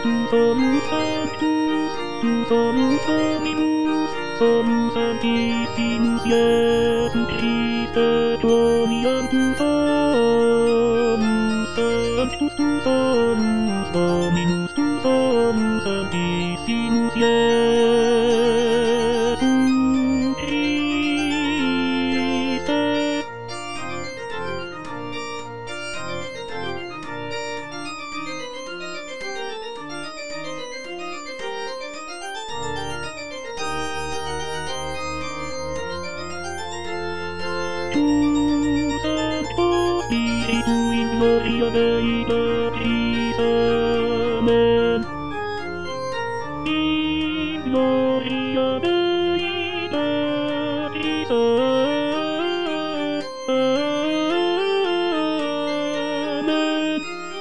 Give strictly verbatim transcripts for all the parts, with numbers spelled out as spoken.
Songs and sings yes, Christ Tony and songs and songs, Dominus songs and sings yes, Christ. Gloria Dei Patris, Amen. In gloria Dei Patris, Amen.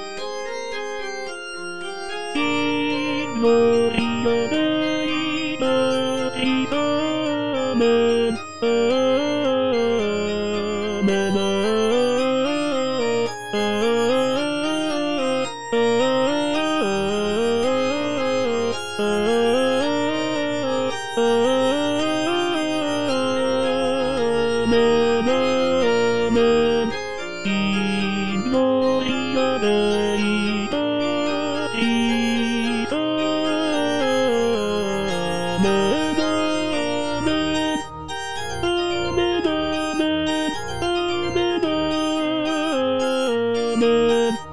In gloria Dei Patris, Amen. Amen. Amen, amen. In gloria Dei Patris, Amen, amen. Amen, amen. Amen, amen.